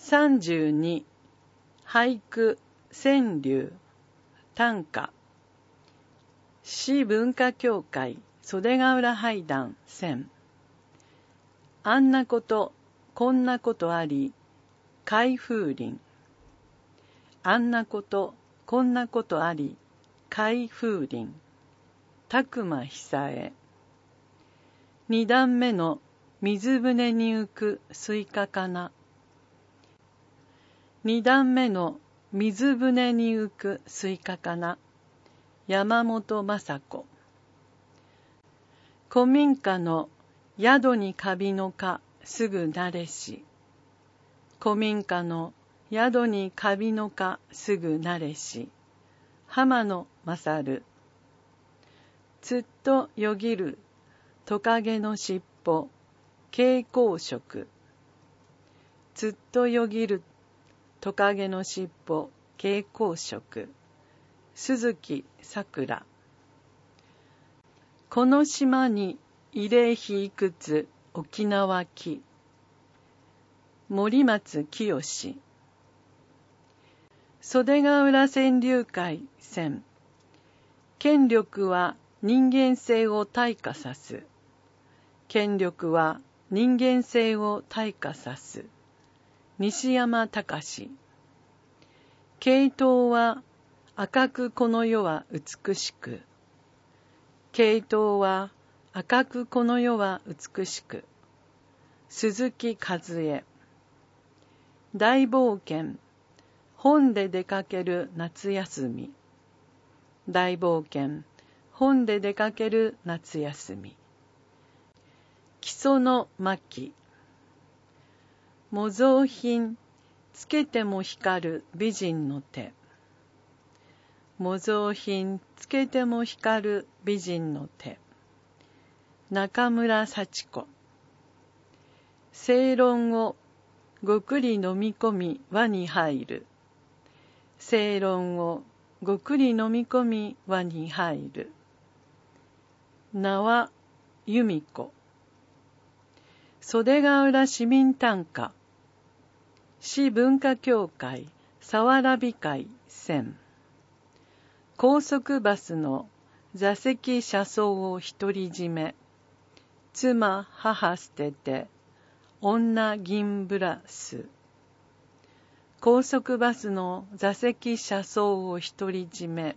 32俳句川柳短歌市文化協会袖ヶ浦俳壇選あんなことこんなことあり開風林あんなことこんなことあり開風林宅間久恵二段目の水舟に浮くスイカかな二段目の水舟に浮くスイカかな山本雅子古民家の宿にカビの蚊すぐ慣れし古民家の宿にカビの蚊すぐ慣れし浜野勝つっとよぎるトカゲのしっぽ蛍光色つっとよぎるトカゲのしっぽ蛍光色鈴木さくらこの島に慰霊碑いくつ沖縄木森松清袖ヶ浦川柳会選権力は人間性を退化さす権力は人間性を退化さす西山隆系統は赤くこの世は美しく系統は赤くこの世は美しく鈴木和恵大冒険本で出かける夏休み大冒険本で出かける夏休み木曽の牧模造品つけても光る美人の手模造品つけても光る美人の手中村幸子正論をごくり飲み込み輪に入る正論をごくり飲み込み輪に入る名は由美子袖ヶ浦市民短歌市文化協会佐原美会選高速バスの座席車窓を独り占め妻母捨てて女銀ブラス高速バスの座席車窓を独り占め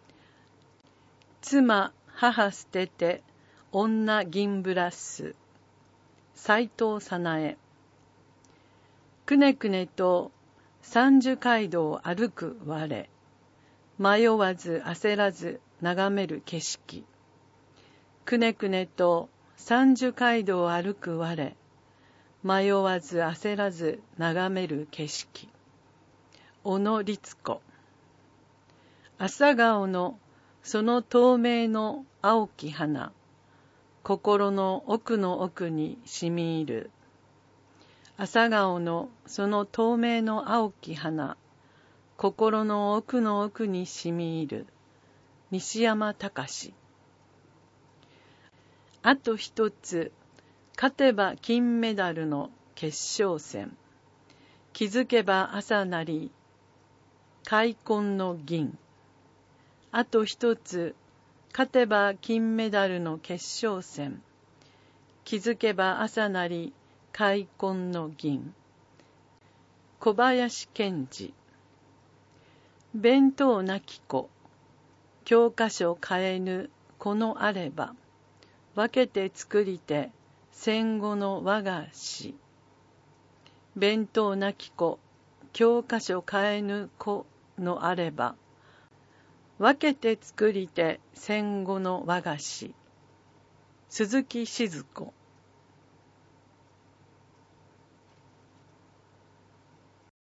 妻母捨てて女銀ブラス斉藤早苗くねくねと三樹街道を歩く我迷わず焦らず眺める景色くねくねと三樹街道を歩く我迷わず焦らず眺める景色小野律子朝顔のその透明の青き花心の奥の奥にしみ入る朝顔のその透明の青き花心の奥の奥にしみ入る西山隆あと一つ勝てば金メダルの決勝戦気づけば朝なり開墾の銀あと一つ勝てば金メダルの決勝戦気づけば朝なり開墾の銀小林賢治弁当なき子教科書買えぬこのあれば分けて作りて戦後の我が史弁当なき子教科書買えぬ子のあれば分けて作りて戦後の我が史鈴木静子